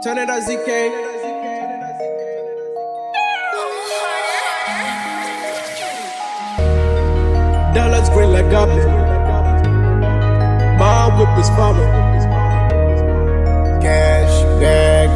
Turn it up, ZK. Dollars green like goblin. My whip is poppin'. Cash, bag.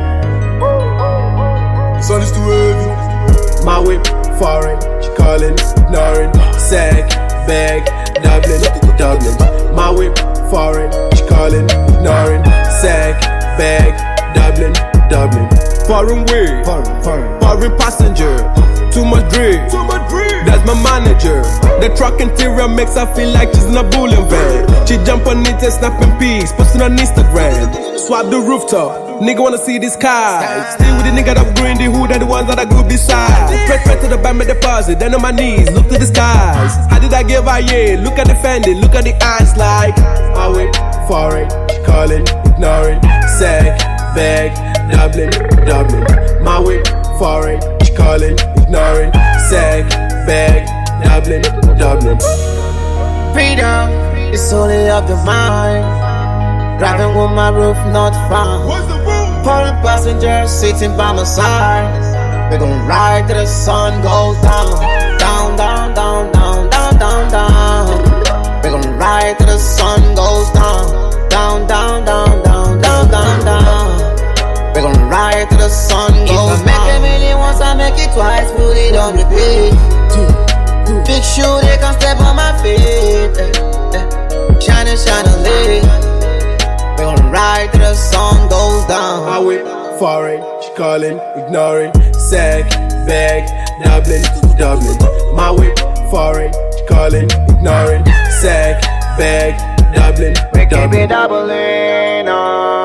Sun is too heavy. My whip foreign, she callin', ignoring, sack, bag, Dublin. My whip foreign, she callin', ignoring, sack, bag, Dublin. Foreign way, foreign passenger. Too much drip, that's my manager. The truck interior makes her feel like she's in a bowling van. She jump on it and snapping pics, posting on Instagram. Swap the rooftop, nigga wanna see the sky. Stay with the nigga that green the hood and the ones that are good beside. Press to the bank, my deposit, then on my knees, look to the skies. How did I give her yeah? Look at the Fendi, look at the eyes like my way, foreign, calling, ignoring, sack, bag, Dublin. My way, foreign, calling, ignoring, sack, bag, Dublin. Freedom is only of the mind. Driving with my roof not found. Foreign passengers sitting by my side. We gon' ride till the sun goes down. Down, down, down, down, down, down, down. We gon' ride till the sun goes down. Down, down, down, down, down, down, down. We gon' ride till the sun goes down. If I make a million once, I make it twice. Put it on repeat. Big shoe, they can step on my feet. Shining, shining lit. We gon' ride till the sun goes down. My whip foreign, she calling, ignoring, sack, bag, Dublin. My whip foreign, she calling, ignoring, sack, bag, Dublin. We keep it doubling on.